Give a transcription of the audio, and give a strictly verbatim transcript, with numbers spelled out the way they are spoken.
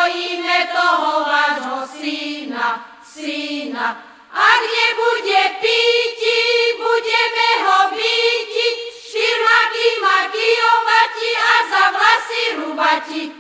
upokojíme toho vášho syna, syna. Ak nebude píti, budeme ho bíti, štyr maky maky ovati a za vlasy rubati.